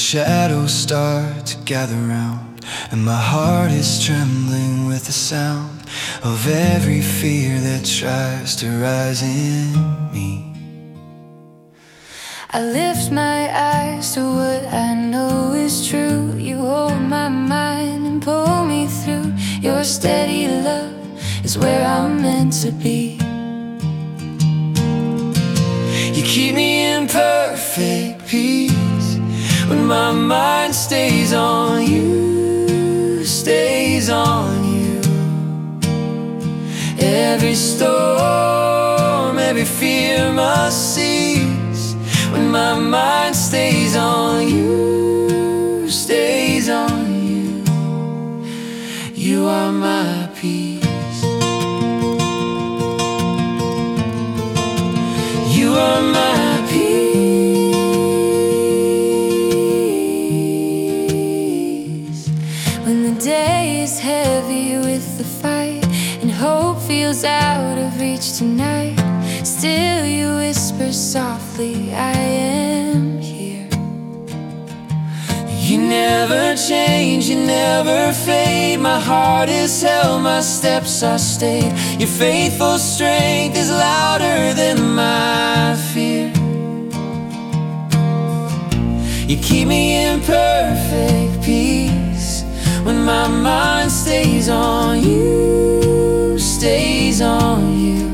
shadows start to gather round, and my heart is trembling with the sound of every fear that tries to rise in me. I lift my eyes to what I know is true. You hold my mind and pull me through. Your steady love is where I'm meant to be. You keep me in perfect peace when my mind stays on you, stays on you. Every storm, every fear must cease when my mind stays on you, stays on you. You are my peace. You are my peace. When the day is heavy with the fight and hope feels out of reach tonight, still you whisper softly, I am here. You never change, you never fade. My heart is held, my steps are stayed. Your faithful strength is louder than my fear. You keep me in perfect peace when my mind stays on you, stays on you.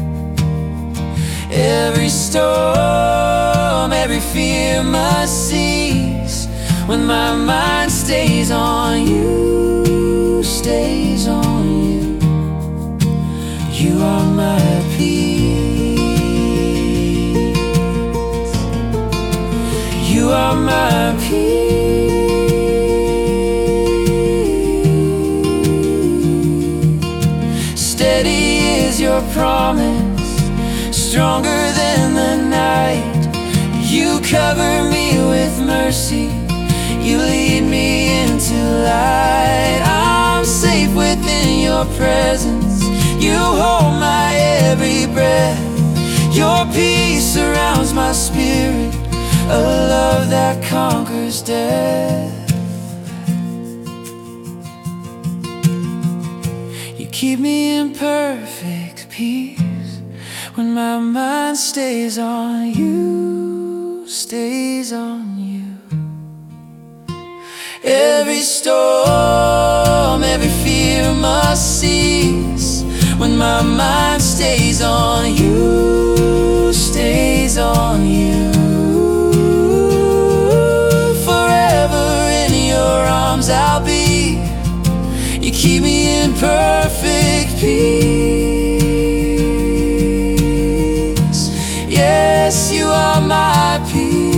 Every storm, every fear must cease when my mind stays on you, stays on you. You are my peace. You are my peace. Steady is your promise, stronger than the night. You cover me with mercy, you lead me into light. I'm safe within your presence, you hold my every breath. Your peace surrounds my spirit, a love that conquers death. You keep me in perfect peace when my mind stays on you, stays on you. Every storm, every fear must cease when my mind stays on you, stays on you. Forever in your arms I'll be. You keep me in perfect peace. Yes, you are my peace.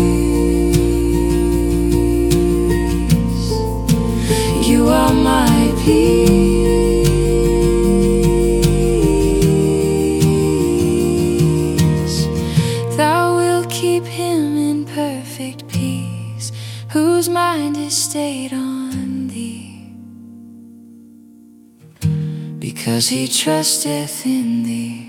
You are my peace. Thou wilt keep him in perfect peace, whose mind is stayed on thee, because he trusteth in thee.